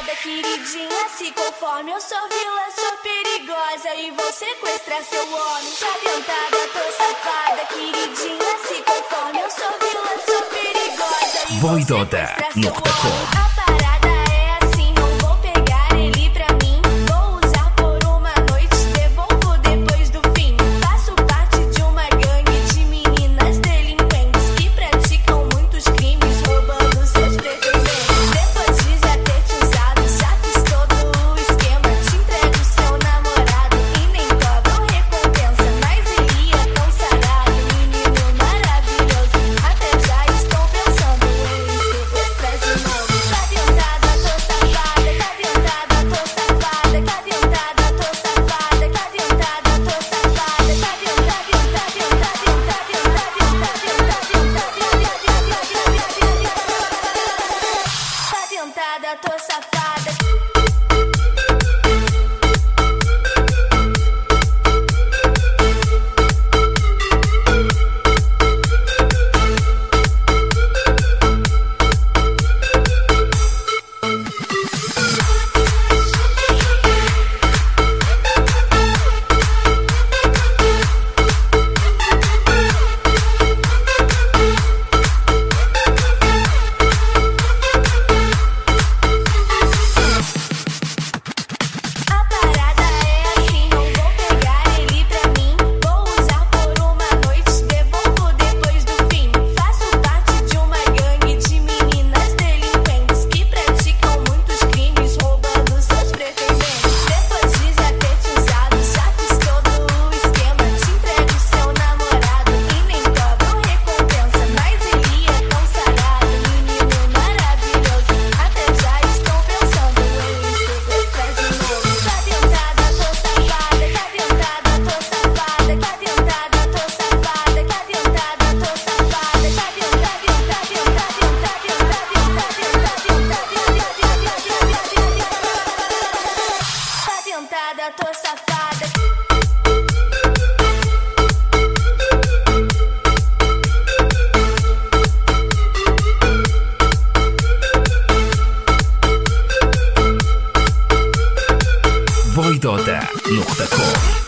safada, queridinha, se conforme. Eu sou vilã, sou perigosa e vou sequestrar seu homem. Tá dentada, tô safada, queridinha, se conforme. Eu sou vilã, sou perigosa e vou sequestrar seu homem. A parada é assim, não vou pegar ele pra mim. Vou usar por uma noite, devolvo depois do fim. Faço parte de uma gangue de meninas delinquentes que praticam muitos crimes, roubando seus pretendentes. Depois de já ter te usado, já fiz todo o esquema. Te entrego seu namorado e nem cobro recompensa. Mas ele é tão sarado, menino maravilhoso. Até já estou pensando em sequestrar de novo. Tá dentada, tô safada, tá dentada, tô safada, tá dentada, tô safada, tá dentada, tô safada, tá dentada, tô safada. Tô safada. voidota.com